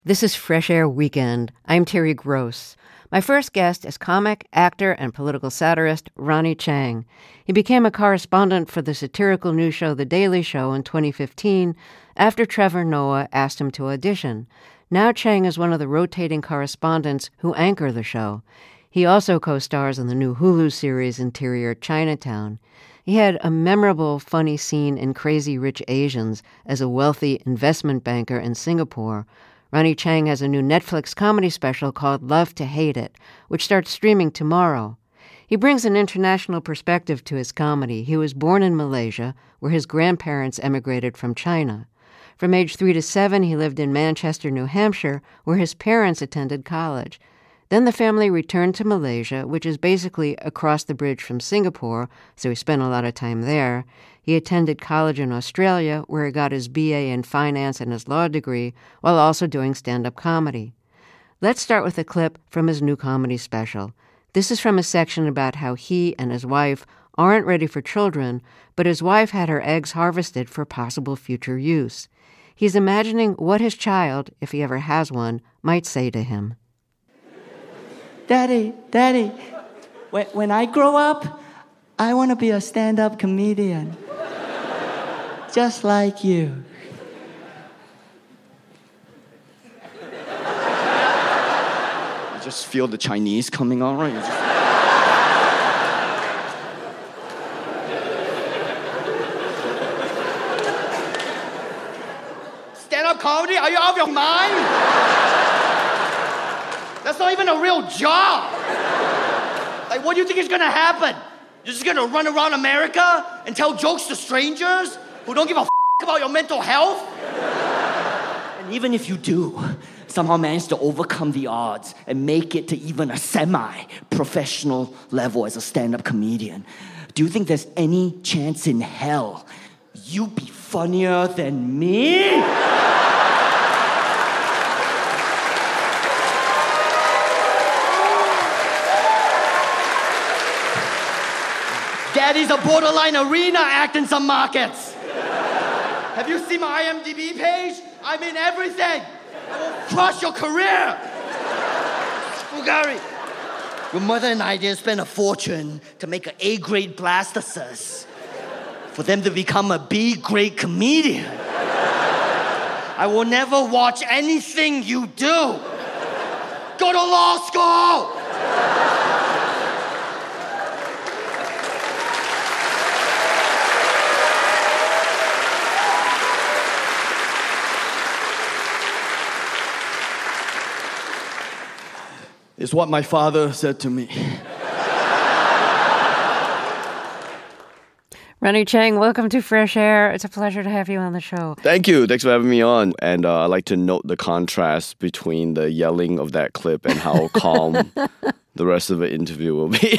This is Fresh Air Weekend. I'm Terry Gross. My first guest is comic, actor, and political satirist Ronny Chieng. He became a correspondent for the satirical news show The Daily Show in 2015 after Trevor Noah asked him to audition. Now Chieng is one of the rotating correspondents who anchor the show. He also co-stars in the new Hulu series Interior Chinatown. He had a memorable, funny scene in Crazy Rich Asians as a wealthy investment banker in Singapore. Ronny Chieng has a new Netflix comedy special called Love to Hate It, which starts streaming tomorrow. He brings an international perspective to his comedy. He was born in Malaysia, where his grandparents emigrated from China. From age 3 to 7, he lived in Manchester, New Hampshire, where his parents attended college. Then the family returned to Malaysia, which is basically across the bridge from Singapore, so he spent a lot of time there. He attended college in Australia, where he got his BA in finance and his law degree, while also doing stand-up comedy. Let's start with a clip from his new comedy special. This is from a section about how he and his wife aren't ready for children, but his wife had her eggs harvested for possible future use. He's imagining what his child, if he ever has one, might say to him. Daddy, when I grow up, I want to be a stand-up comedian. Just like you. You just feel the Chinese coming on, right? Stand-up comedy? Are you out of your mind? That's not even a real job. Like, what do you think is gonna happen? You're just gonna run around America and tell jokes to strangers who don't give a about your mental health? And even if you do, somehow manage to overcome the odds and make it to even a semi-professional level as a stand-up comedian, do you think there's any chance in hell you'd be funnier than me? Daddy's a borderline arena act in some markets. Have you seen my IMDb page? I'm in everything. I will crush your career. Bulgari, your mother and I didn't spend a fortune to make an A-grade blastocyst for them to become a B-grade comedian. I will never watch anything you do. Go to law school. It's what my father said to me. Ronny Chieng, welcome to Fresh Air. It's a pleasure to have you on the show. Thank you. Thanks for having me on. And I'd like to note the contrast between the yelling of that clip and how calm the rest of the interview will be.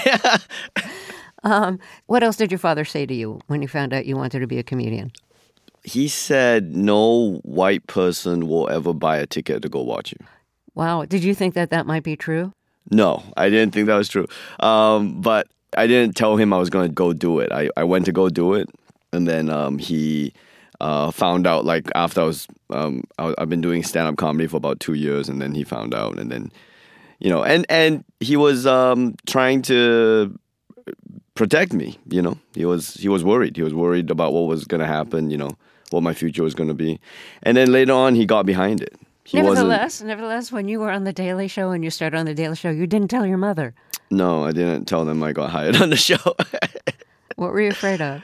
What else did your father say to you when you found out you wanted to be a comedian? He said no white person will ever buy a ticket to go watch you. Wow. Did you think that might be true? No, I didn't think that was true. But I didn't tell him I was going to go do it. I went to go do it. And then he found out, like, after I've been doing stand-up comedy for about 2 years. And then he found out. And then, you know, and he was trying to protect me, you know. He was worried. He was worried about what was going to happen, you know, what my future was going to be. And then later on, he got behind it. Nevertheless, when you were on The Daily Show and you started on The Daily Show, you didn't tell your mother. No, I didn't tell them I got hired on the show. What were you afraid of?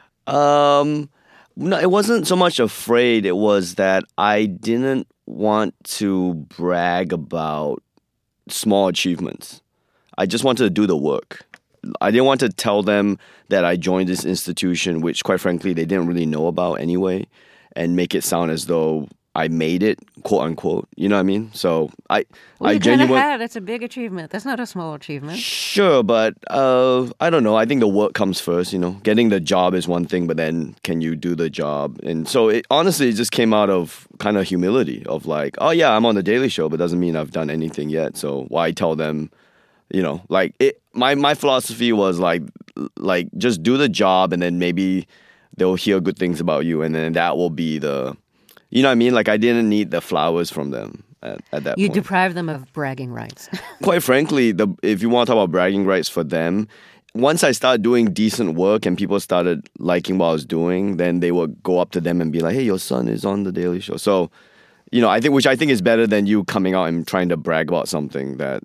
No, it wasn't so much afraid. It was that I didn't want to brag about small achievements. I just wanted to do the work. I didn't want to tell them that I joined this institution, which, quite frankly, they didn't really know about anyway, and make it sound as though I made it, quote unquote. You know what I mean? So you kind of had. It's a big achievement. That's not a small achievement. Sure, but I don't know. I think the work comes first. You know, getting the job is one thing, but then can you do the job? And so honestly, it just came out of kind of humility of like, oh yeah, I'm on the Daily Show, but doesn't mean I've done anything yet. So why tell them? You know, like my philosophy was like just do the job, and then maybe they'll hear good things about you, and then that will be the. You know what I mean? Like, I didn't need the flowers from them. at that You point. deprive them of bragging rights. Quite frankly, if you want to talk about bragging rights for them, once I started doing decent work and people started liking what I was doing, then they would go up to them and be like, "Hey, your son is on the Daily Show." So, which I think is better than you coming out and trying to brag about something that,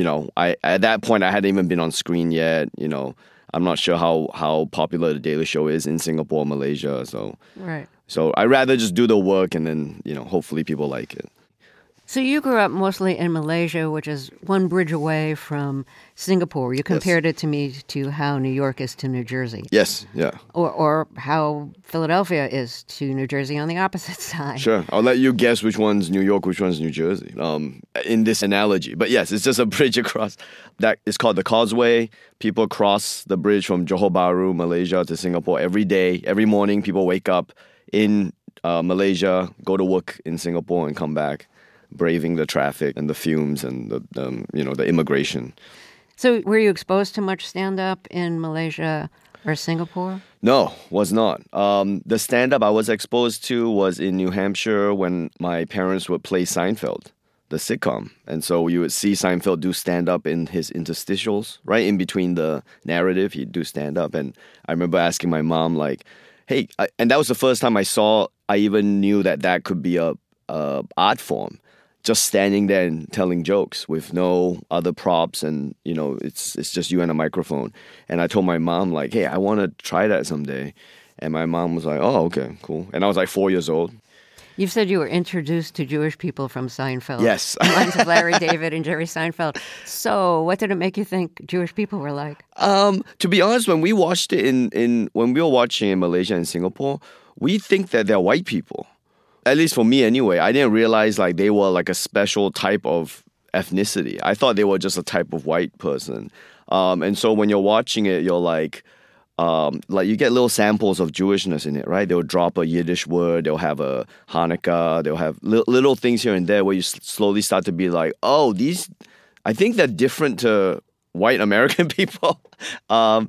at that point I hadn't even been on screen yet. I'm not sure how popular the Daily Show is in Singapore, Malaysia. Right. So I'd rather just do the work and then, hopefully people like it. So you grew up mostly in Malaysia, which is one bridge away from Singapore. You compared it to me to how New York is to New Jersey. Yes, yeah. Or how Philadelphia is to New Jersey on the opposite side. Sure. I'll let you guess which one's New York, which one's New Jersey, in this analogy. But yes, it's just a bridge across. That is called the Causeway. People cross the bridge from Johor Bahru, Malaysia to Singapore every day. Every morning, people wake up in Malaysia, go to work in Singapore and come back, braving the traffic and the fumes and the immigration. So were you exposed to much stand-up in Malaysia or Singapore? No, was not. The stand-up I was exposed to was in New Hampshire when my parents would play Seinfeld, the sitcom. And so you would see Seinfeld do stand-up in his interstitials, right in between the narrative, he'd do stand-up. And I remember asking my mom, like, hey, and that was the first time I even knew that could be a art form. Just standing there and telling jokes with no other props, and it's just you and a microphone. And I told my mom, like, hey, I want to try that someday. And my mom was like, oh, okay, cool. And I was like 4 years old. You've said you were introduced to Jewish people from Seinfeld. Yes. Lines of Larry David and Jerry Seinfeld. So what did it make you think Jewish people were like? To be honest, when we watched it when we were watching in Malaysia and Singapore, we think that they're white people. At least for me anyway, I didn't realize like they were like a special type of ethnicity. I thought they were just a type of white person. And so when you're watching it, you're like you get little samples of Jewishness in it, right? They'll drop a Yiddish word, they'll have a Hanukkah, they'll have little things here and there where you slowly start to be like, oh, I think they're different to white American people. And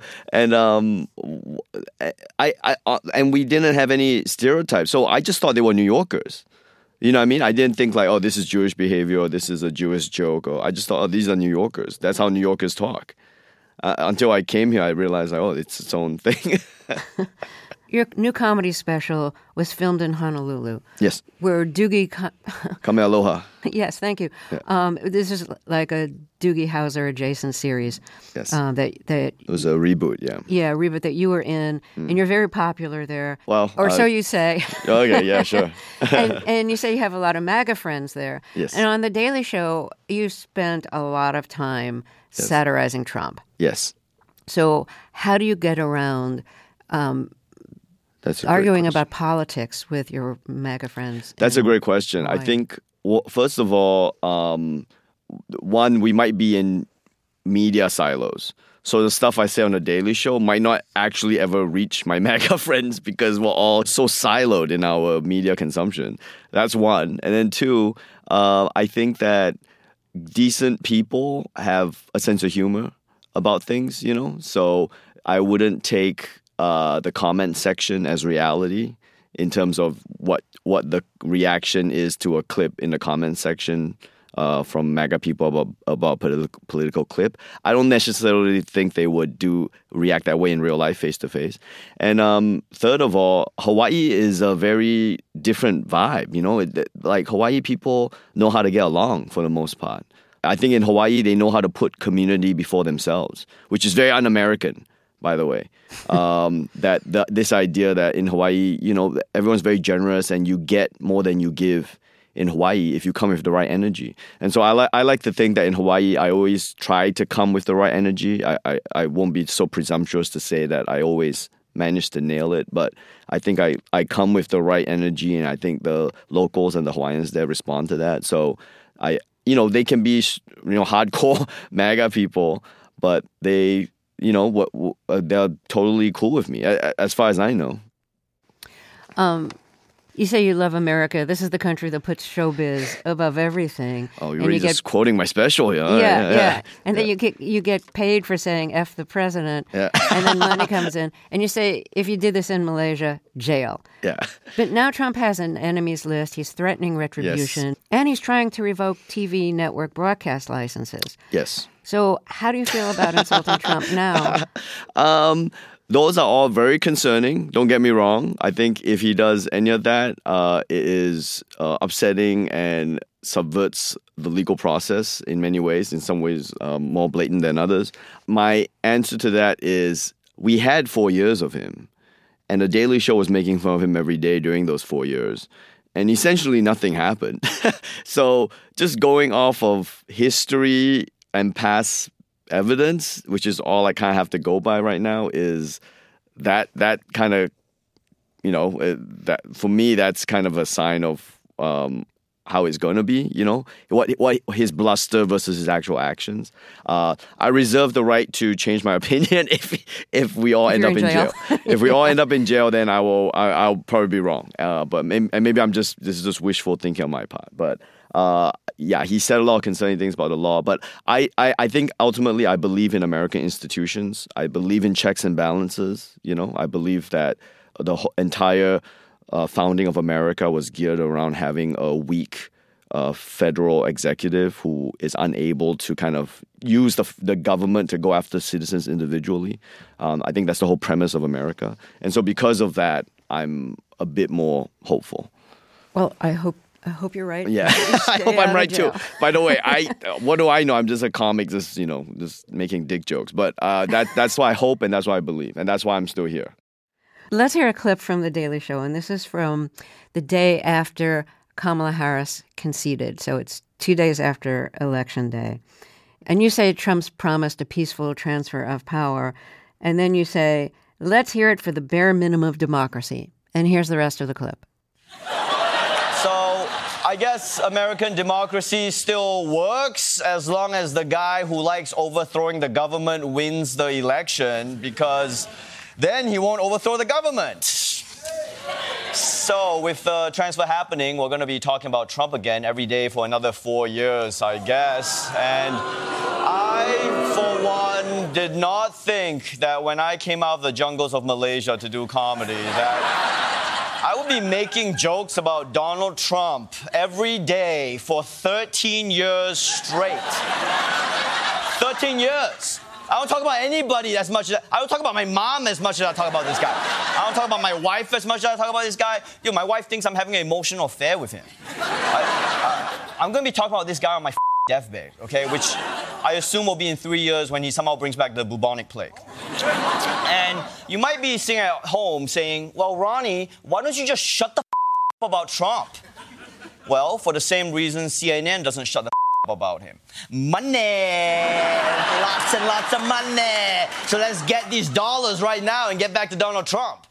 we didn't have any stereotypes. So I just thought they were New Yorkers. You know what I mean? I didn't think like, oh, this is Jewish behavior or this is a Jewish joke. Or I just thought, oh, these are New Yorkers. That's how New Yorkers talk. Until I came here, I realized, like, oh, it's its own thing. Your new comedy special was filmed in Honolulu. Yes. Where Doogie... Kame aloha. Yes, thank you. Yeah. This is like a Doogie Howser adjacent series. Yes. That It was a reboot, yeah. Yeah, a reboot that you were in, and you're very popular there. Well... Or so you say. Okay, yeah, sure. and you say you have a lot of MAGA friends there. Yes. And on The Daily Show, you spent a lot of time satirizing Trump. Yes. So how do you get around... That's a arguing great question. about politics with your MAGA friends? That's a great question. Why? I think, first of all, one, we might be in media silos. So the stuff I say on The Daily Show might not actually ever reach my MAGA friends because we're all so siloed in our media consumption. That's one. And then two, I think that decent people have a sense of humor about things, So I wouldn't take... the comment section as reality in terms of what the reaction is to a clip in the comment section from MAGA people about political clip. I don't necessarily think they would react that way in real life, face to face. And third of all, Hawaii is a very different vibe. Like Hawaii people know how to get along for the most part. I think in Hawaii they know how to put community before themselves, which is very un-American. By the way, this idea that in Hawaii, everyone's very generous and you get more than you give in Hawaii if you come with the right energy. And so I like to think that in Hawaii, I always try to come with the right energy. I won't be so presumptuous to say that I always manage to nail it, but I think I come with the right energy, and I think the locals and the Hawaiians there respond to that. So they can be hardcore MAGA people, but they... they're totally cool with me, as far as I know. You say you love America. This is the country that puts showbiz above everything. Oh, you're really just quoting my special here. Yeah. And then you get paid for saying F the president. Yeah. And then money comes in. And you say, if you did this in Malaysia, jail. Yeah. But now Trump has an enemies list. He's threatening retribution. Yes. And he's trying to revoke TV network broadcast licenses. Yes. So how do you feel about insulting Trump now? Those are all very concerning. Don't get me wrong. I think if he does any of that, it is upsetting and subverts the legal process in many ways, in some ways more blatant than others. My answer to that is we had 4 years of him, and The Daily Show was making fun of him every day during those 4 years. And essentially nothing happened. So just going off of history and past evidence, which is all I kind of have to go by right now, is that kind of, that for me, that's kind of a sign of how it's going to be, what his bluster versus his actual actions. I reserve the right to change my opinion if we all end up in jail. If we all end up in jail, then I'll probably be wrong. But maybe this is just wishful thinking on my part. But he said a lot of concerning things about the law. But I think ultimately I believe in American institutions. I believe in checks and balances. I believe that the entire founding of America was geared around having a weak federal executive who is unable to kind of use the government to go after citizens individually. I think that's the whole premise of America. And so because of that, I'm a bit more hopeful. Well, I hope you're right. Yeah, I hope I'm right too. By the way, what do I know? I'm just a comic, just making dick jokes. But that's why I hope, and that's why I believe, and that's why I'm still here. Let's hear a clip from The Daily Show, and this is from the day after Kamala Harris conceded. So it's 2 days after Election Day. And you say Trump's promised a peaceful transfer of power, and then you say, let's hear it for the bare minimum of democracy. And here's the rest of the clip. So I guess American democracy still works as long as the guy who likes overthrowing the government wins the election, because then he won't overthrow the government. So with the transfer happening, we're going to be talking about Trump again every day for another 4 years, I guess. And I, for one, did not think that when I came out of the jungles of Malaysia to do comedy, that I would be making jokes about Donald Trump every day for 13 years straight. 13 years. I don't talk about anybody as much as I don't talk about my mom as much as I talk about this guy. I don't talk about my wife as much as I talk about this guy. My wife thinks I'm having an emotional affair with him. I'm going to be talking about this guy on my deathbed, okay? Which I assume will be in 3 years when he somehow brings back the bubonic plague. And you might be sitting at home saying, well, Ronnie, why don't you just shut the up about Trump? Well, for the same reason CNN doesn't shut the about him. Money! Lots and lots of money! So let's get these dollars right now and get back to Donald Trump.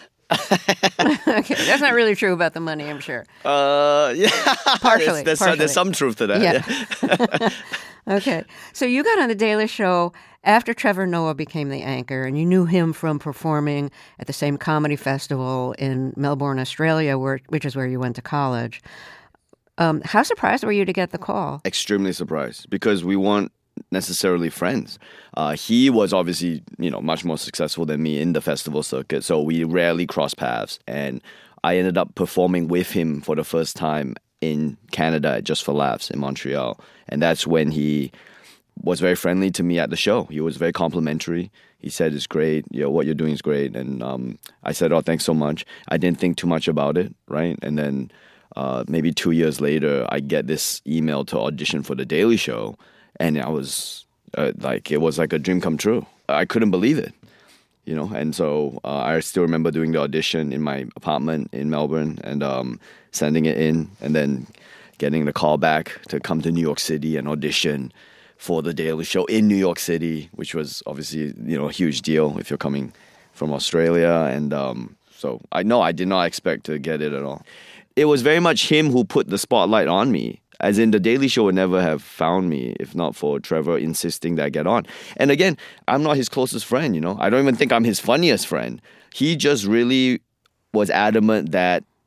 Okay, that's not really true about the money, I'm sure. Yeah. Partially. There's some truth to that. Yeah. Okay. So you got on The Daily Show after Trevor Noah became the anchor, and you knew him from performing at the same comedy festival in Melbourne, Australia, which is where you went to college. How surprised were you to get the call? Extremely surprised, because we weren't necessarily friends. He was obviously, much more successful than me in the festival circuit, so we rarely crossed paths. And I ended up performing with him for the first time in Canada at Just for Laughs in Montreal. And that's when he was very friendly to me at the show. He was very complimentary. He said, it's great, what you're doing is great. And I said, oh, thanks so much. I didn't think too much about it, right? And then maybe 2 years later, I get this email to audition for The Daily Show, and I was it was like a dream come true. I couldn't believe it, and so I still remember doing the audition in my apartment in Melbourne and sending it in, and then getting the call back to come to New York City and audition for The Daily Show in New York City, which was obviously, a huge deal if you're coming from Australia. And so I did not expect to get it at all. It was very much him who put the spotlight on me. As in, The Daily Show would never have found me if not for Trevor insisting that I get on. And again, I'm not his closest friend, I don't even think I'm his funniest friend. He just really was adamant that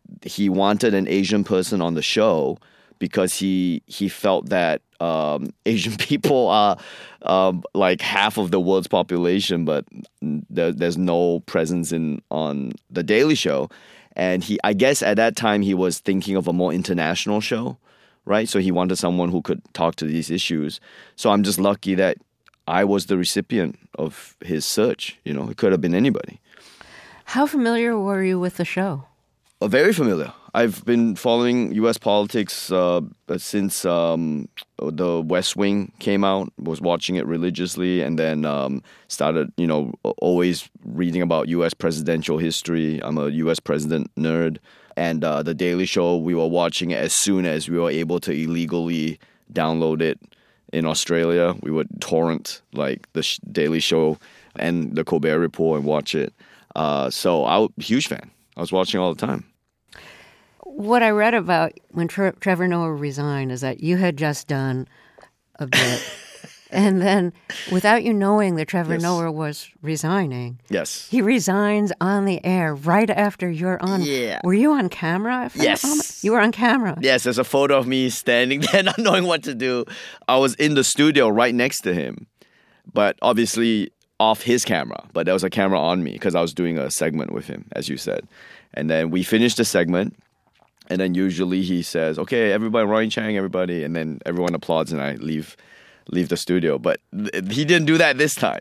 he wanted an Asian person on the show because he felt that Asian people are like half of the world's population, but there's no presence on the Daily Show. And I guess at that time he was thinking of a more international show, right? So he wanted someone who could talk to these issues. So I'm just lucky that I was the recipient of his search. It could have been anybody. How familiar were you with the show? Very familiar. I've been following U.S. politics since the West Wing came out. Was watching it religiously, and then started, always reading about U.S. presidential history. I'm a U.S. president nerd, and the Daily Show, we were watching it as soon as we were able to illegally download it in Australia. We would torrent like the Daily Show and the Colbert Report and watch it. So I'm a huge fan. I was watching all the time. What I read about when Trevor Noah resigned is that you had just done a bit, and then without you knowing that Trevor Noah was resigning, he resigns on the air right after you're on. Yeah. Were you on camera? Yes. You were on camera. Yes, there's a photo of me standing there not knowing what to do. I was in the studio right next to him, but obviously off his camera, but there was a camera on me because I was doing a segment with him, as you said. And then we finished the segment, and then usually he says, "Okay, everybody, Ronny Chieng, everybody," and then everyone applauds, and I leave the studio. But he didn't do that this time.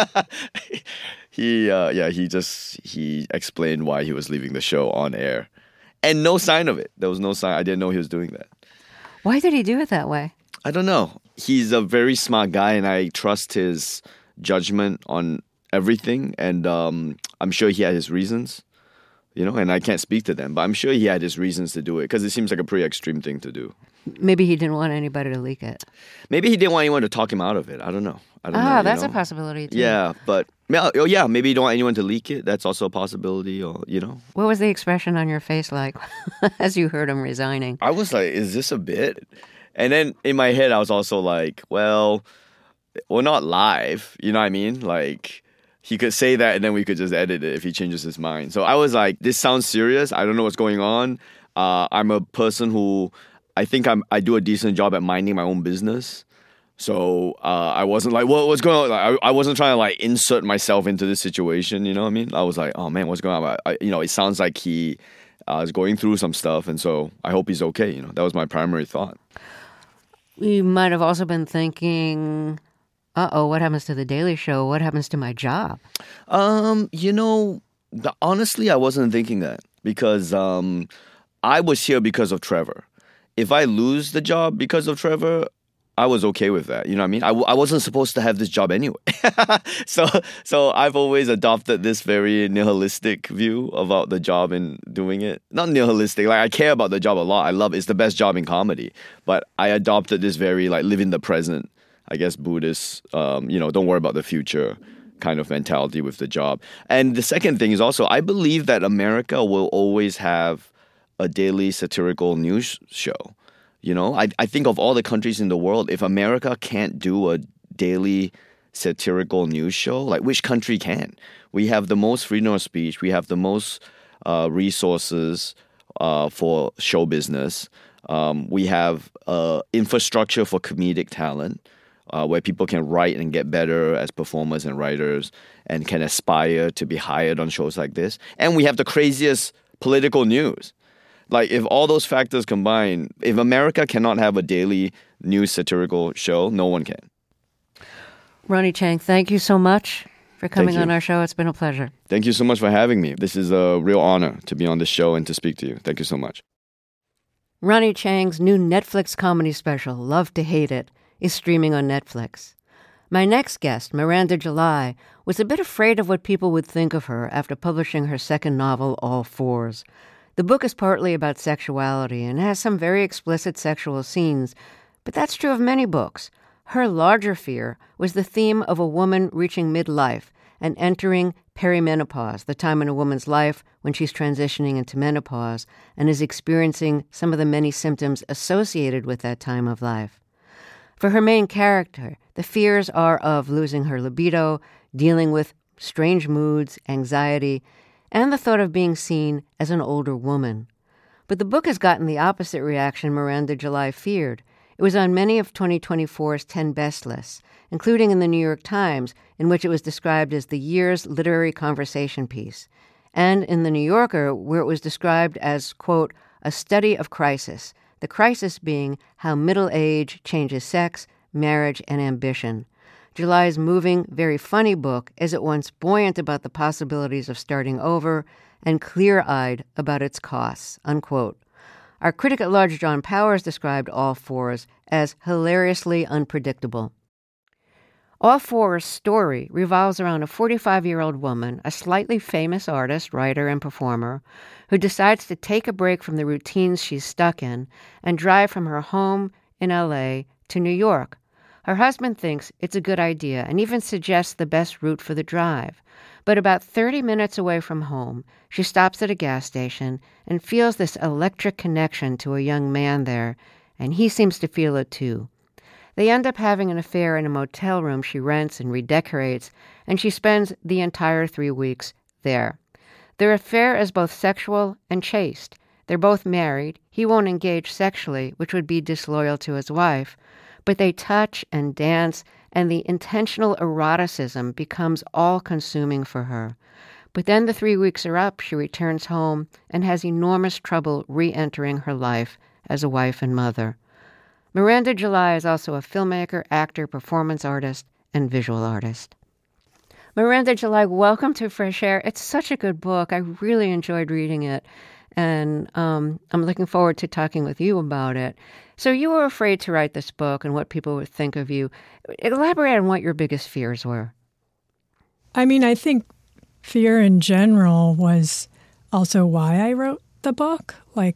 He explained why he was leaving the show on air, and no sign of it. There was no sign. I didn't know he was doing that. Why did he do it that way? I don't know. He's a very smart guy, and I trust his judgment on everything. And I'm sure he had his reasons. And I can't speak to them, but I'm sure he had his reasons to do it because it seems like a pretty extreme thing to do. Maybe he didn't want anybody to leak it. Maybe he didn't want anyone to talk him out of it. I don't know. That's a possibility too. Yeah, but maybe you don't want anyone to leak it. That's also a possibility, or. What was the expression on your face like as you heard him resigning? I was like, is this a bit? And then in my head, I was also like, well, we're not live. You know what I mean? Like, he could say that and then we could just edit it if he changes his mind. So I was like, this sounds serious. I don't know what's going on. I'm a person who I think I do a decent job at minding my own business. So I wasn't like, what's going on? Like, I wasn't trying to like insert myself into this situation. You know what I mean? I was like, oh man, what's going on? It sounds like he is going through some stuff. And so I hope he's okay. That was my primary thought. You might have also been thinking, what happens to The Daily Show? What happens to my job? Honestly, I wasn't thinking that because I was here because of Trevor. If I lose the job because of Trevor, I was okay with that. You know what I mean? I wasn't supposed to have this job anyway. So I've always adopted this very nihilistic view about the job and doing it. Not nihilistic. Like, I care about the job a lot. I love it. It's the best job in comedy. But I adopted this very like live in the present, I guess, Buddhist, don't worry about the future kind of mentality with the job. And the second thing is also, I believe that America will always have a daily satirical news show. I think of all the countries in the world, if America can't do a daily satirical news show, like which country can? We have the most freedom of speech. We have the most resources for show business. We have infrastructure for comedic talent. Where people can write and get better as performers and writers and can aspire to be hired on shows like this. And we have the craziest political news. Like, if all those factors combine, if America cannot have a daily news satirical show, no one can. Ronny Chieng, thank you so much for coming on our show. It's been a pleasure. Thank you so much for having me. This is a real honor to be on this show and to speak to you. Thank you so much. Ronny Chieng's new Netflix comedy special, Love to Hate It, is streaming on Netflix. My next guest, Miranda July, was a bit afraid of what people would think of her after publishing her second novel, All Fours. The book is partly about sexuality and has some very explicit sexual scenes, but that's true of many books. Her larger fear was the theme of a woman reaching midlife and entering perimenopause, the time in a woman's life when she's transitioning into menopause and is experiencing some of the many symptoms associated with that time of life. For her main character, the fears are of losing her libido, dealing with strange moods, anxiety, and the thought of being seen as an older woman. But the book has gotten the opposite reaction Miranda July feared. It was on many of 2024's 10 best lists, including in the New York Times, in which it was described as the year's literary conversation piece, and in the New Yorker, where it was described as, quote, a study of crisis, the crisis being how middle age changes sex, marriage, and ambition. July's moving, very funny book is at once buoyant about the possibilities of starting over and clear-eyed about its costs, unquote. Our critic at large, John Powers, described All Fours as hilariously unpredictable. All Fours' story revolves around a 45-year-old woman, a slightly famous artist, writer, and performer, who decides to take a break from the routines she's stuck in and drive from her home in L.A. to New York. Her husband thinks it's a good idea and even suggests the best route for the drive. But about 30 minutes away from home, she stops at a gas station and feels this electric connection to a young man there, and he seems to feel it too. They end up having an affair in a motel room she rents and redecorates, and she spends the entire 3 weeks there. Their affair is both sexual and chaste. They're both married. He won't engage sexually, which would be disloyal to his wife, but they touch and dance, and the intentional eroticism becomes all-consuming for her. But then the 3 weeks are up, she returns home and has enormous trouble re-entering her life as a wife and mother. Miranda July is also a filmmaker, actor, performance artist, and visual artist. Miranda July, welcome to Fresh Air. It's such a good book. I really enjoyed reading it, and I'm looking forward to talking with you about it. So you were afraid to write this book and what people would think of you. Elaborate on what your biggest fears were. I mean, I think fear in general was also why I wrote the book. Like,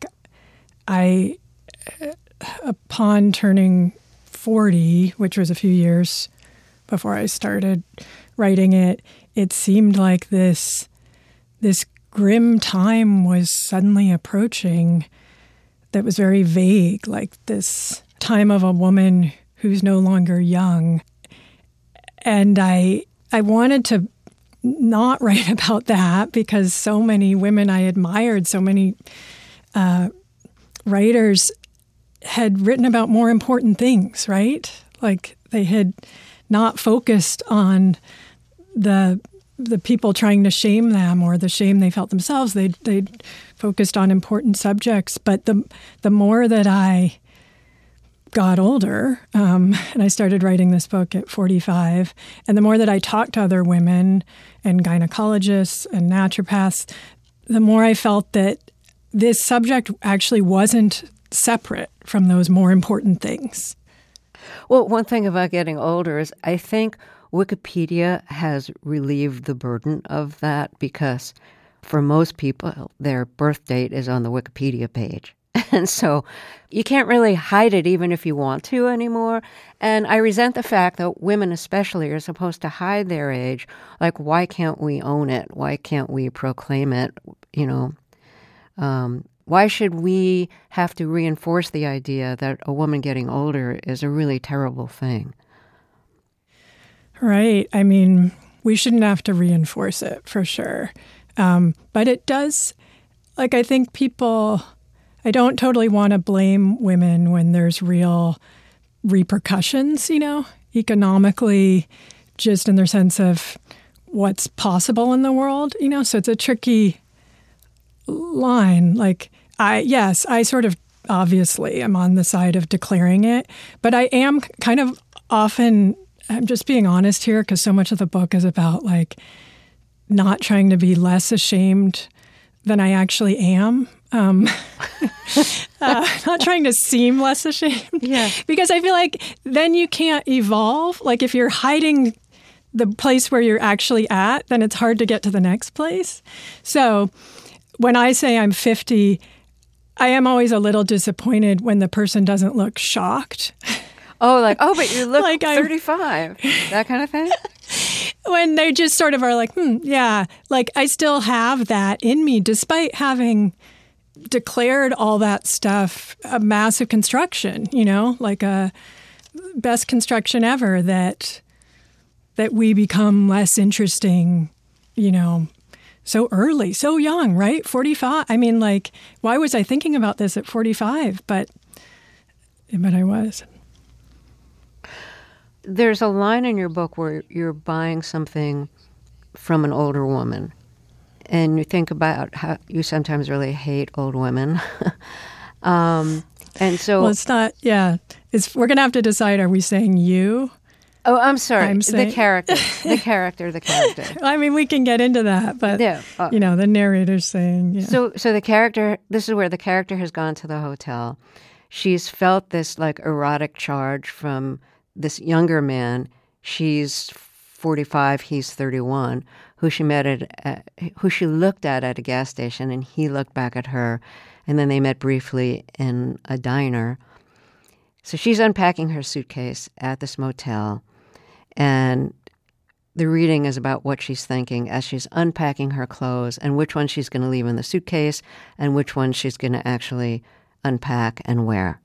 upon turning 40, which was a few years before I started writing it, it seemed like this grim time was suddenly approaching that was very vague, like this time of a woman who's no longer young. And I wanted to not write about that because so many women I admired, so many writers had written about more important things, right? Like they had not focused on the people trying to shame them or the shame they felt themselves. They'd focused on important subjects. But the more that I got older, and I started writing this book at 45, and the more that I talked to other women and gynecologists and naturopaths, the more I felt that this subject actually wasn't separate from those more important things. Well, one thing about getting older is I think Wikipedia has relieved the burden of that because for most people, their birth date is on the Wikipedia page. And so you can't really hide it even if you want to anymore. And I resent the fact that women especially are supposed to hide their age. Like, why can't we own it? Why can't we proclaim it? You know, why should we have to reinforce the idea that a woman getting older is a really terrible thing? Right. I mean, we shouldn't have to reinforce it for sure. But it does, like, I think people, I don't totally want to blame women when there's real repercussions, you know, economically, just in their sense of what's possible in the world, you know, so it's a tricky line. Like, I sort of obviously am on the side of declaring it, but I am kind of often, I'm just being honest here because so much of the book is about like not trying to be less ashamed than I actually am. Not trying to seem less ashamed. Yeah. Because I feel like then you can't evolve. Like if you're hiding the place where you're actually at, then it's hard to get to the next place. So when I say I'm 50, I am always a little disappointed when the person doesn't look shocked. Oh, like, oh, but you look Like 35, that kind of thing? When they just sort of are like, yeah, like I still have that in me, despite having declared all that stuff a massive construction, you know, like a best construction ever, that we become less interesting, you know, so early, so young, right? 45. I mean, like, why was I thinking about this at 45? But I was. There's a line in your book where you're buying something from an older woman, and you think about how you sometimes really hate old women. And so... Well, it's not, yeah. We're going to have to decide, are we saying you? Oh, I'm sorry. I'm saying, the character. I mean, we can get into that, but, yeah, the narrator's saying, yeah. So the character, this is where the character has gone to the hotel. She's felt this, like, erotic charge from this younger man. She's 45, he's 31, who she looked at a gas station, and he looked back at her, and then they met briefly in a diner. So she's unpacking her suitcase at this motel, and the reading is about what she's thinking as she's unpacking her clothes and which one she's going to leave in the suitcase and which one she's going to actually unpack and wear.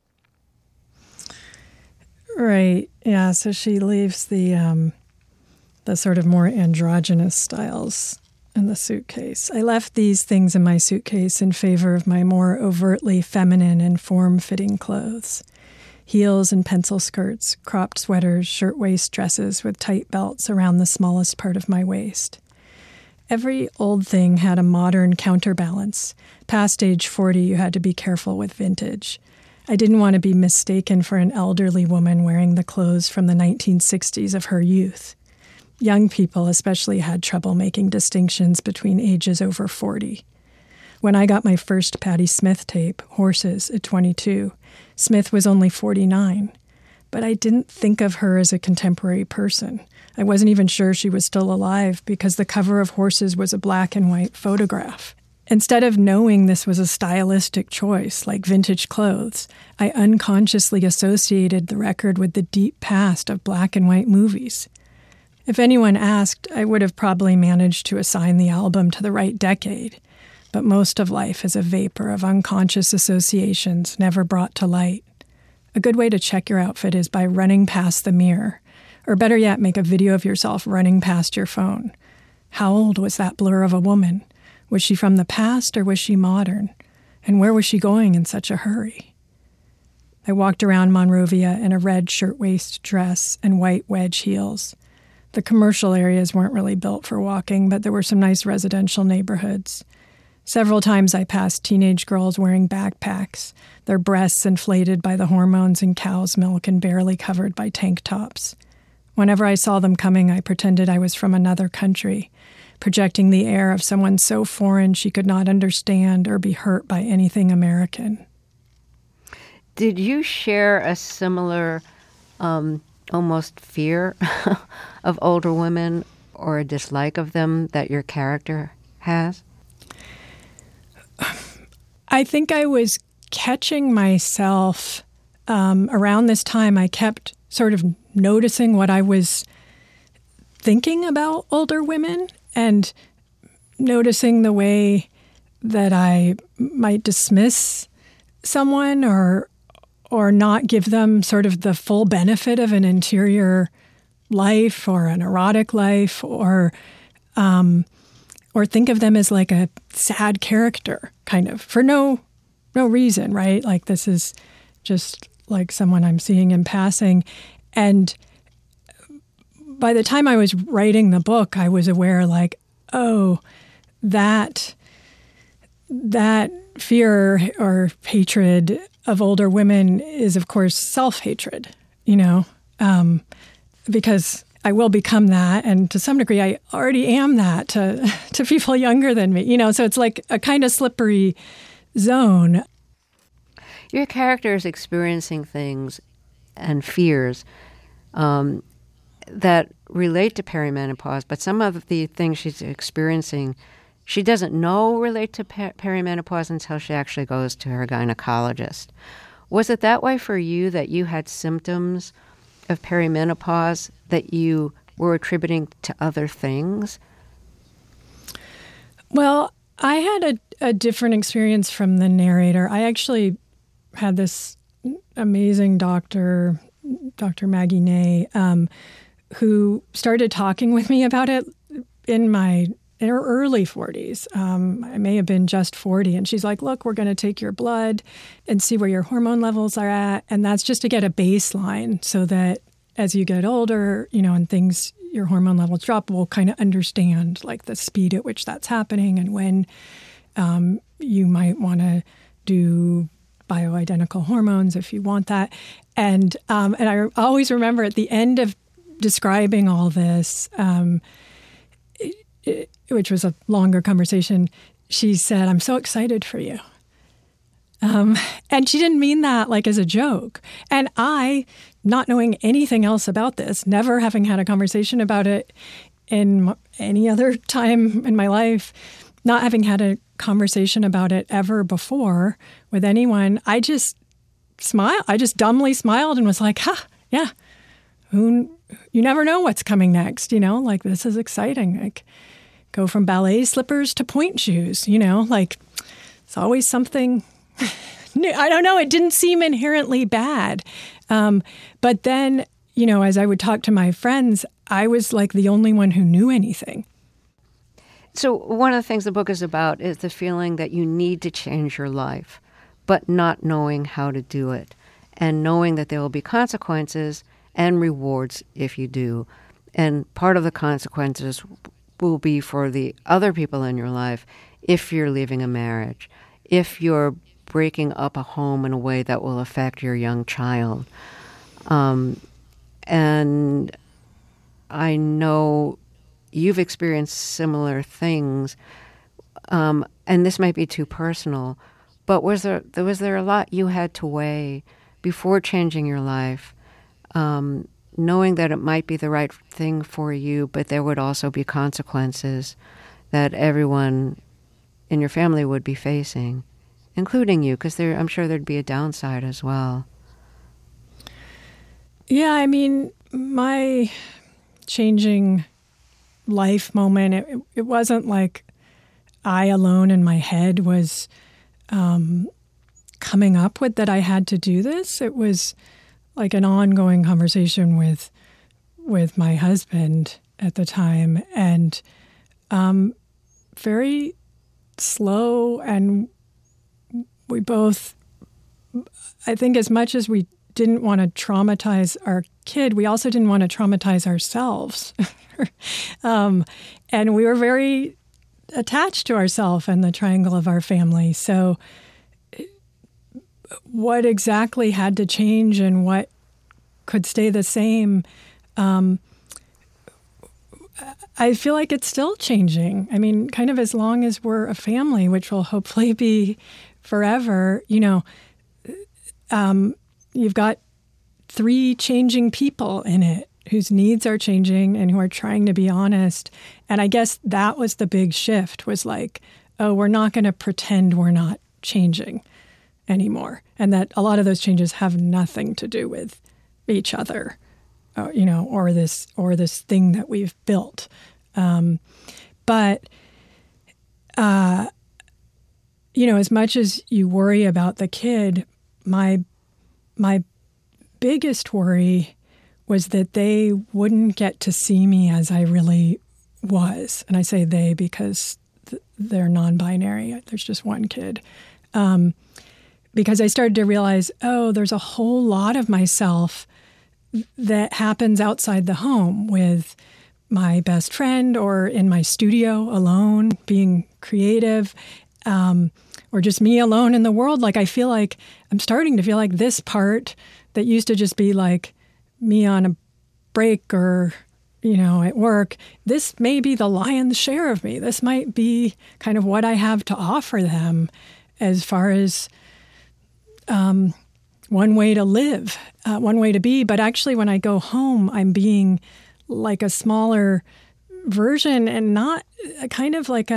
Right. Yeah. So she leaves the sort of more androgynous styles in the suitcase. I left these things in my suitcase in favor of my more overtly feminine and form-fitting clothes. Heels and pencil skirts, cropped sweaters, shirtwaist dresses with tight belts around the smallest part of my waist. Every old thing had a modern counterbalance. Past age 40, you had to be careful with vintage. I didn't want to be mistaken for an elderly woman wearing the clothes from the 1960s of her youth. Young people especially had trouble making distinctions between ages over 40. When I got my first Patti Smith tape, Horses, at 22, Smith was only 49. But I didn't think of her as a contemporary person. I wasn't even sure she was still alive because the cover of Horses was a black and white photograph. Instead of knowing this was a stylistic choice, like vintage clothes, I unconsciously associated the record with the deep past of black and white movies. If anyone asked, I would have probably managed to assign the album to the right decade. But most of life is a vapor of unconscious associations never brought to light. A good way to check your outfit is by running past the mirror, or better yet, make a video of yourself running past your phone. How old was that blur of a woman? Was she from the past or was she modern? And where was she going in such a hurry? I walked around Monrovia in a red shirtwaist dress and white wedge heels. The commercial areas weren't really built for walking, but there were some nice residential neighborhoods. Several times I passed teenage girls wearing backpacks, their breasts inflated by the hormones in cow's milk and barely covered by tank tops. Whenever I saw them coming, I pretended I was from another country, projecting the air of someone so foreign she could not understand or be hurt by anything American. Did you share a similar almost fear of older women or a dislike of them that your character has? I think I was catching myself around this time. I kept sort of noticing what I was thinking about older women and noticing the way that I might dismiss someone or not give them sort of the full benefit of an interior life or an erotic life or think of them as like a sad character, kind of, for no reason, right? Like this is just like someone I'm seeing in passing. And by the time I was writing the book, I was aware like, oh, that fear or hatred of older women is, of course, self-hatred, because I will become that. And to some degree, I already am that to people younger than me, so it's like a kind of slippery zone. Your character is experiencing things and fears that relate to perimenopause, but some of the things she's experiencing, she doesn't know relate to perimenopause until she actually goes to her gynecologist. Was it that way for you, that you had symptoms of perimenopause that you were attributing to other things? Well, I had a different experience from the narrator. I actually had this amazing doctor, Dr. Maggie Ney, who started talking with me about it in my in her early 40s. I may have been just 40. And she's like, look, we're going to take your blood and see where your hormone levels are at. And that's just to get a baseline so that as you get older, and things, your hormone levels drop, we'll kind of understand like the speed at which that's happening and when you might want to do bioidentical hormones if you want that. And I always remember at the end of describing all this, which was a longer conversation, she said, I'm so excited for you. And she didn't mean that like as a joke. And I, not knowing anything else about this, never having had a conversation about it in any other time in my life, not having had a conversation about it ever before with anyone, I just smiled. I just dumbly smiled and was like, yeah, you never know what's coming next, like this is exciting. Like go from ballet slippers to point shoes, like it's always something new. I don't know. It didn't seem inherently bad. But then, as I would talk to my friends, I was like the only one who knew anything. So one of the things the book is about is the feeling that you need to change your life, but not knowing how to do it, and knowing that there will be consequences and rewards if you do. And part of the consequences will be for the other people in your life if you're leaving a marriage, if you're breaking up a home in a way that will affect your young child. And I know you've experienced similar things, and this might be too personal, but was there a lot you had to weigh before changing your life, knowing that it might be the right thing for you, but there would also be consequences that everyone in your family would be facing, including you, because I'm sure there'd be a downside as well. Yeah, I mean, my changing life moment, it wasn't like I alone in my head was coming up with that I had to do this. It was like an ongoing conversation with my husband at the time, and very slow. And we both, I think, as much as we didn't want to traumatize our kid, we also didn't want to traumatize ourselves. And we were very attached to ourselves and the triangle of our family. So what exactly had to change and what could stay the same, I feel like it's still changing. I mean, kind of as long as we're a family, which will hopefully be forever, you've got 3 changing people in it whose needs are changing and who are trying to be honest. And I guess that was the big shift, was like, oh, we're not going to pretend we're not changing anymore. And that a lot of those changes have nothing to do with each other, or this thing that we've built. But as much as you worry about the kid, my biggest worry was that they wouldn't get to see me as I really was. And I say they because they're non-binary. There's just one kid. Because I started to realize, there's a whole lot of myself that happens outside the home with my best friend or in my studio alone, being creative, or just me alone in the world. Like, I feel like I'm starting to feel like this part that used to just be like me on a break or, at work, this may be the lion's share of me. This might be kind of what I have to offer them as far as one way to live, one way to be. But actually, when I go home, I'm being like a smaller version, and not kind of like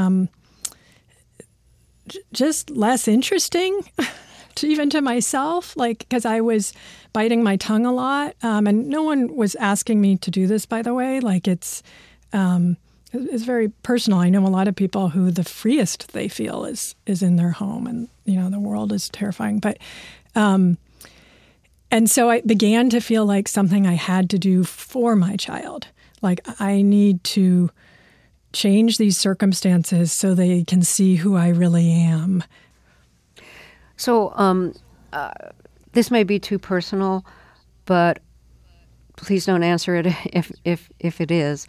just less interesting to myself, like, because I was biting my tongue a lot. And no one was asking me to do this, by the way. Like, it's very personal. I know a lot of people who the freest they feel is in their home, and, the world is terrifying. But, and so I began to feel like something I had to do for my child. Like, I need to change these circumstances so they can see who I really am. So this may be too personal, but please don't answer it if it is.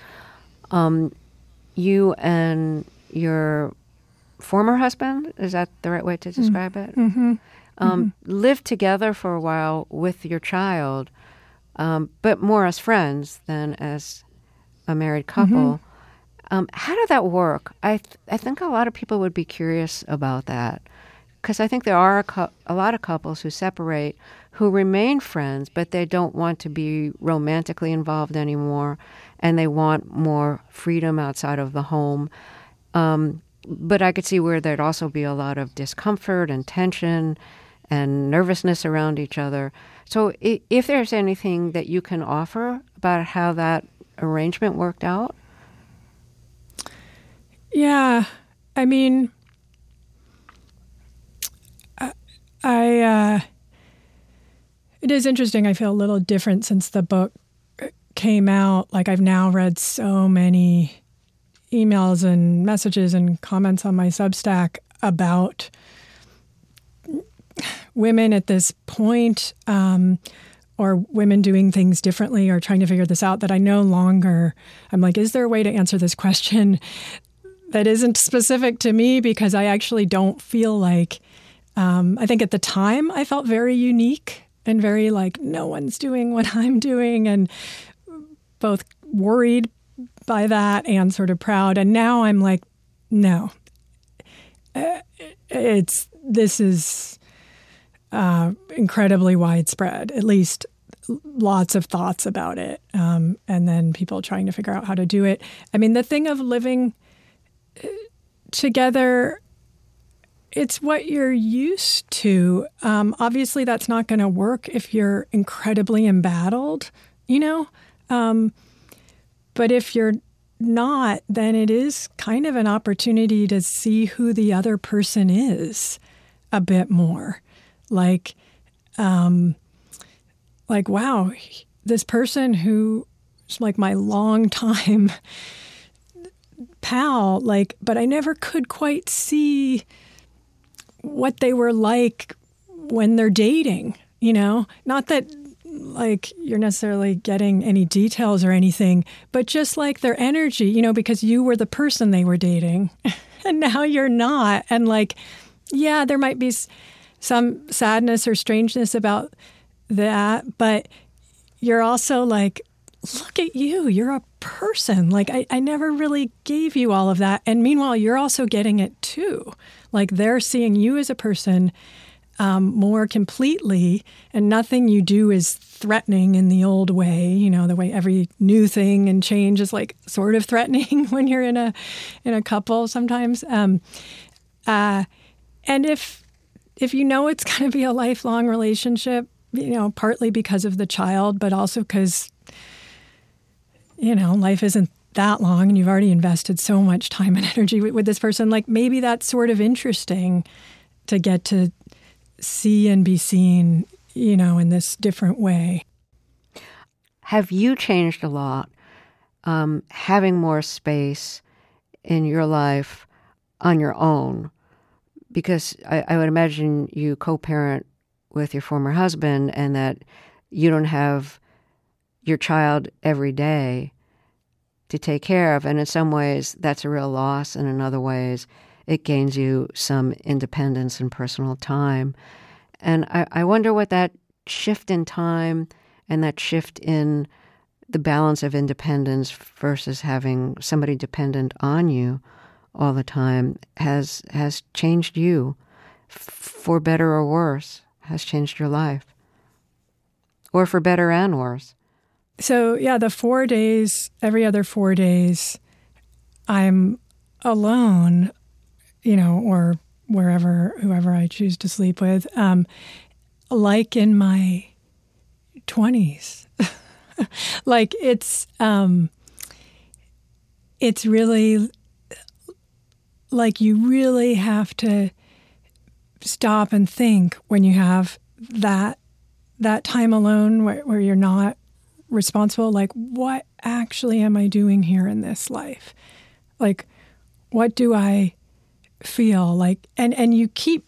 You and your former husband, is that the right way to describe it? Lived together for a while with your child, but more as friends than as a married couple. How did that work? I think a lot of people would be curious about that, because I think there are a lot of couples who separate, who remain friends, but they don't want to be romantically involved anymore, and they want more freedom outside of the home. But I could see where there'd also be a lot of discomfort and tension and nervousness around each other. So if there's anything that you can offer about how that arrangement worked out? Yeah, I mean, it is interesting. I feel a little different since the book came out. Like, I've now read so many emails and messages and comments on my Substack about women at this point, or women doing things differently or trying to figure this out, that I no longer, I'm like, is there a way to answer this question that isn't specific to me? Because I actually don't feel like, I think at the time I felt very unique and very like, no one's doing what I'm doing, and both worried by that and sort of proud. And now I'm like, no, this is incredibly widespread, at least lots of thoughts about it. And then people trying to figure out how to do it. I mean, the thing of living together, it's what you're used to. Obviously, that's not going to work if you're incredibly embattled, you know? But if you're not, then it is kind of an opportunity to see who the other person is a bit more. Like, wow, this person who's like my longtime pal, like, but I never could quite see what they were like when they're dating, you know? Not that like you're necessarily getting any details or anything, but just like their energy, you know, because you were the person they were dating and now you're not. And like, yeah, there might be some sadness or strangeness about that, but you're also like, look at you, you're a person. Like I never really gave you all of that. And meanwhile, you're also getting it too. Like they're seeing you as a person more completely, and nothing you do is threatening in the old way, you know, the way every new thing and change is like sort of threatening when you're in a couple sometimes. And if you know it's going to be a lifelong relationship, you know, partly because of the child, but also because, you know, life isn't that long and you've already invested so much time and energy with this person, like maybe that's sort of interesting to get to see and be seen, you know, in this different way. Have you changed a lot, having more space in your life on your own? Because I would imagine you co-parent with your former husband and that you don't have your child every day to take care of. And in some ways, that's a real loss. And in other ways, it gains you some independence and personal time. And I wonder what that shift in time and that shift in the balance of independence versus having somebody dependent on you all the time has changed you, for better or worse, has changed your life, or for better and worse. So yeah, the 4 days, every other 4 days, I'm alone, you know, or whoever I choose to sleep with, like in my 20s. Like it's really like you really have to stop and think when you have that time alone where you're not responsible. Like, what actually am I doing here in this life? Like, what do I feel like? And you keep,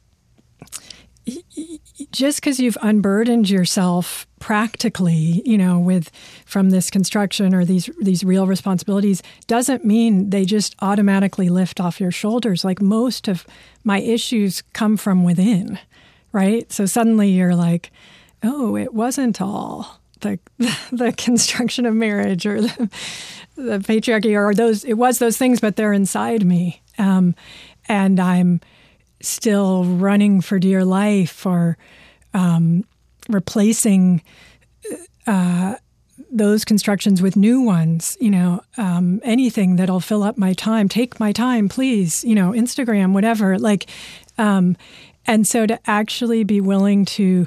just because you've unburdened yourself practically, from this construction or these real responsibilities, doesn't mean they just automatically lift off your shoulders. Like, most of my issues come from within, right? So suddenly you're like, oh, it wasn't all the construction of marriage or the patriarchy or it was those things, but they're inside me. And I'm still running for dear life or replacing those constructions with new ones, anything that'll fill up my time. Take my time, please, Instagram, whatever. And so to actually be willing to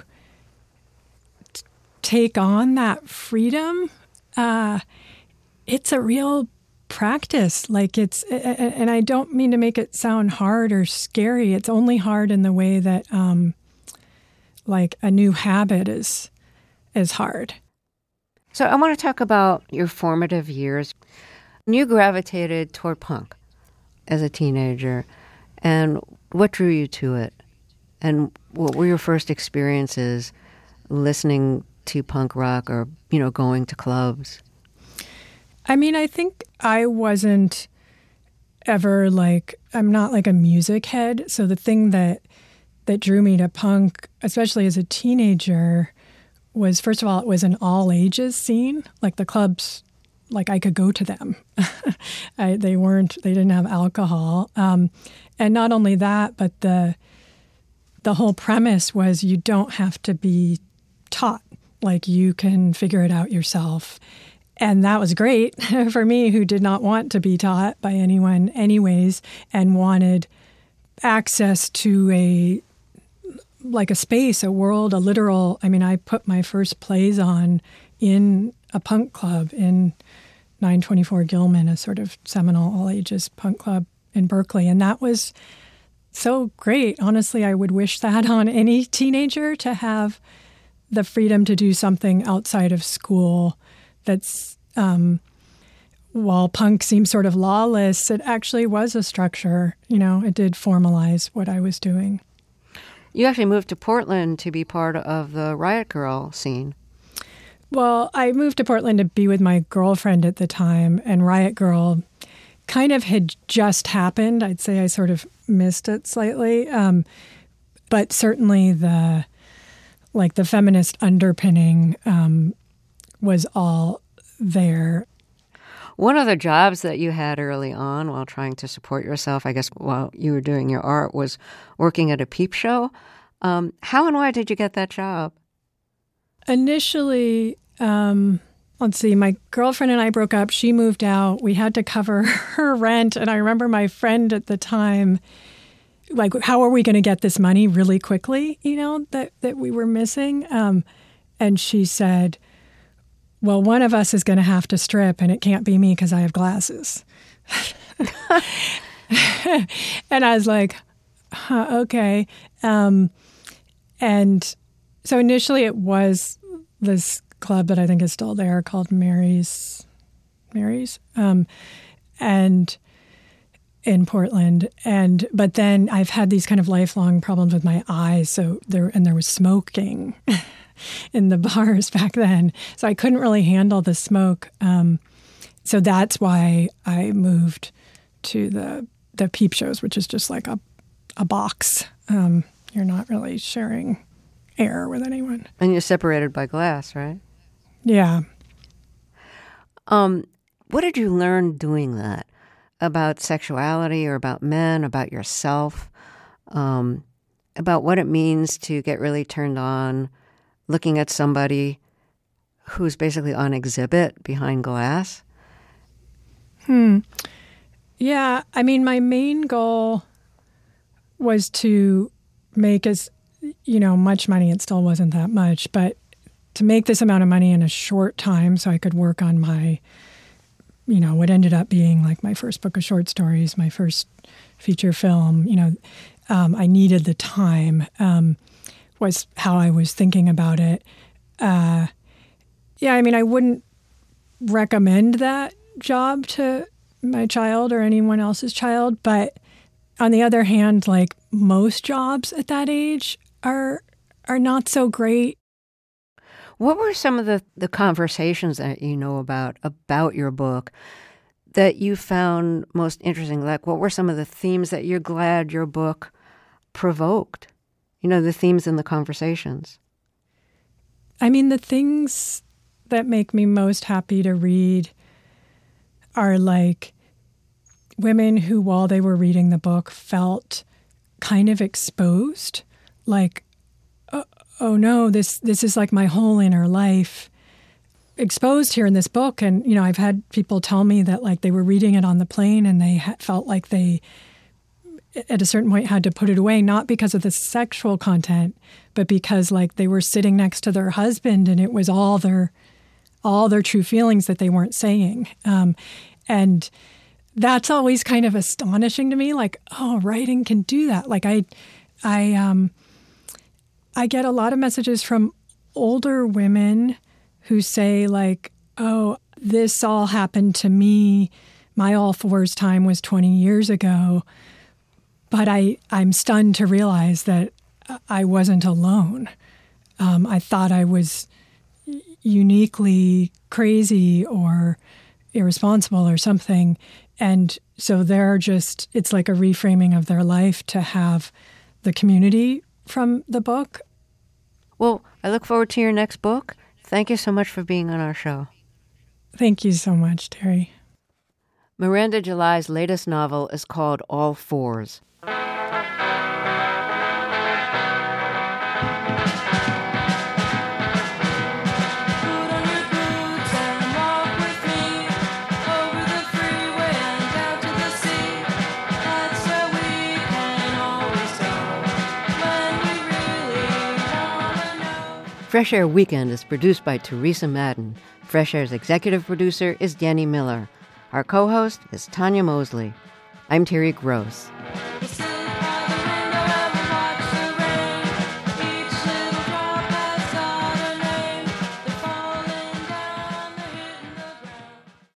take on that freedom, it's a real practice. And I don't mean to make it sound hard or scary. It's only hard in the way that, a new habit is hard. So I want to talk about your formative years. You gravitated toward punk as a teenager, and what drew you to it? And what were your first experiences listening to punk rock or, going to clubs? I mean, I think I wasn't ever I'm not like a music head. So the thing that drew me to punk, especially as a teenager, was, first of all, it was an all ages scene. Like the clubs, I could go to them. They didn't have alcohol. And not only that, but the whole premise was you don't have to be taught. You can figure it out yourself. And that was great for me, who did not want to be taught by anyone anyways, and wanted access to a space, a world, a literal. I mean, I put my first plays on in a punk club in 924 Gilman, a sort of seminal all-ages punk club in Berkeley. And that was so great. Honestly, I would wish that on any teenager, to have the freedom to do something outside of school that's, while punk seems sort of lawless, it actually was a structure. It did formalize what I was doing. You actually moved to Portland to be part of the Riot Grrrl scene. Well, I moved to Portland to be with my girlfriend at the time, and Riot Grrrl kind of had just happened. I'd say I sort of missed it slightly. But certainly the feminist underpinning was all there. One of the jobs that you had early on while trying to support yourself, I guess while you were doing your art, was working at a peep show. How and why did you get that job? Initially, let's see, my girlfriend and I broke up. She moved out. We had to cover her rent. And I remember my friend at the time, how are we going to get this money really quickly, that we were missing? And she said, well, one of us is going to have to strip, and it can't be me because I have glasses. And I was like, okay. And so initially it was this club that I think is still there called Mary's, and in Portland. But then I've had these kind of lifelong problems with my eyes. So there was smoking in the bars back then. So I couldn't really handle the smoke. So that's why I moved to the peep shows, which is just like a box. You're not really sharing air with anyone. And you're separated by glass, right? Yeah. What did you learn doing that? About sexuality or about men, about yourself, about what it means to get really turned on looking at somebody who's basically on exhibit behind glass? Yeah, I mean, my main goal was to make as, much money. It still wasn't that much, but to make this amount of money in a short time so I could work on my, what ended up being like my first book of short stories, my first feature film. I needed the time, was how I was thinking about it. I wouldn't recommend that job to my child or anyone else's child. But on the other hand, like most jobs at that age are not so great. What were some of the conversations that you know about your book that you found most interesting? Like, what were some of the themes that you're glad your book provoked? You know, the themes and the conversations. I mean, the things that make me most happy to read are like women who, while they were reading the book, felt kind of exposed. Like, oh no, this is like my whole inner life exposed here in this book. And, you know, I've had people tell me that like they were reading it on the plane and they felt like they, at a certain point, had to put it away, not because of the sexual content, but because like they were sitting next to their husband and it was all their true feelings that they weren't saying. And that's always kind of astonishing to me. Like, oh, writing can do that. Like I get a lot of messages from older women who say like, oh, this all happened to me. My all fours time was 20 years ago. But I'm stunned to realize that I wasn't alone. I thought I was uniquely crazy or irresponsible or something. And so it's like a reframing of their life to have the community from the book. Well, I look forward to your next book. Thank you so much for being on our show. Thank you so much, Terry. Miranda July's latest novel is called All Fours. Fresh Air Weekend is produced by Teresa Madden. Fresh Air's executive producer is Danny Miller. Our co-host is Tanya Mosley. I'm Terry Gross.